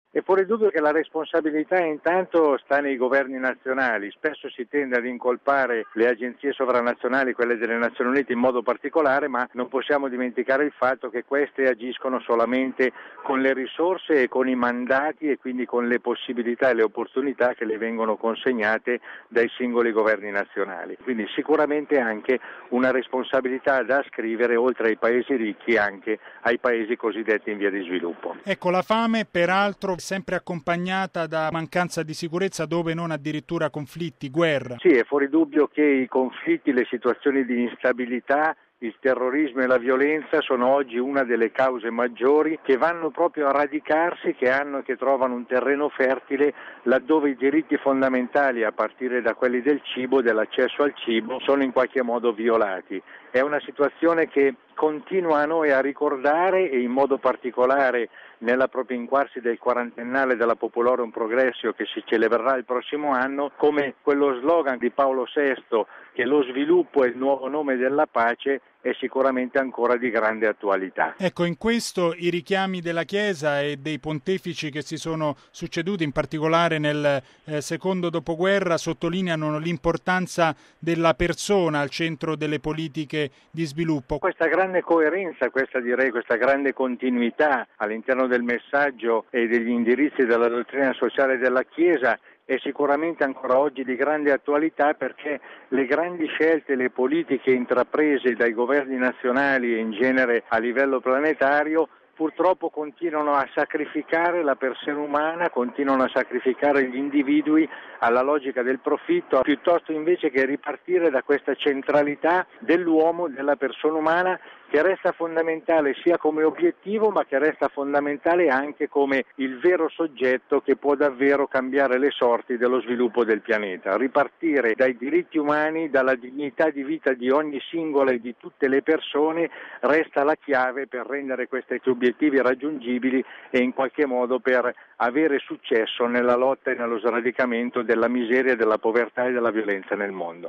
È fuori dubbio che la responsabilità intanto sta nei governi nazionali. Spesso si tende ad incolpare le agenzie sovranazionali, quelle delle Nazioni Unite in modo particolare, ma non possiamo dimenticare il fatto che queste agiscono solamente con le risorse e con i mandati e quindi con le possibilità e le opportunità che le vengono consegnate dai singoli governi nazionali. Quindi sicuramente anche una responsabilità da ascrivere, oltre ai paesi ricchi, anche ai paesi cosiddetti in via di sviluppo. Ecco, la fame peraltro è sempre accompagnata da mancanza di sicurezza, dove non addirittura conflitti, guerra. Sì, è fuori dubbio che i conflitti, le situazioni di instabilità, il terrorismo e la violenza sono oggi una delle cause maggiori che vanno proprio a radicarsi, che trovano un terreno fertile laddove i diritti fondamentali, a partire da quelli del cibo, dell'accesso al cibo, sono in qualche modo violati. È una situazione che continua a noi a ricordare, e in modo particolare nell'appropinquarsi del quarantennale della Populorum Progressio che si celebrerà il prossimo anno, come quello slogan di Paolo VI, che lo sviluppo è il nuovo nome della pace, è sicuramente ancora di grande attualità. Ecco, in questo i richiami della Chiesa e dei pontefici che si sono succeduti, in particolare nel secondo dopoguerra, sottolineano l'importanza della persona al centro delle politiche di sviluppo. Questa grande coerenza, questa grande continuità all'interno del messaggio e degli indirizzi della dottrina sociale della Chiesa è sicuramente ancora oggi di grande attualità, perché le grandi scelte, le politiche intraprese dai governi nazionali e in genere a livello planetario purtroppo continuano a sacrificare la persona umana, continuano a sacrificare gli individui alla logica del profitto, piuttosto invece che ripartire da questa centralità dell'uomo, della persona umana, che resta fondamentale sia come obiettivo, ma che resta fondamentale anche come il vero soggetto che può davvero cambiare le sorti dello sviluppo del pianeta. Ripartire dai diritti umani, dalla dignità di vita di ogni singola e di tutte le persone resta la chiave per rendere questi obiettivi raggiungibili e in qualche modo per avere successo nella lotta e nello sradicamento della miseria, della povertà e della violenza nel mondo.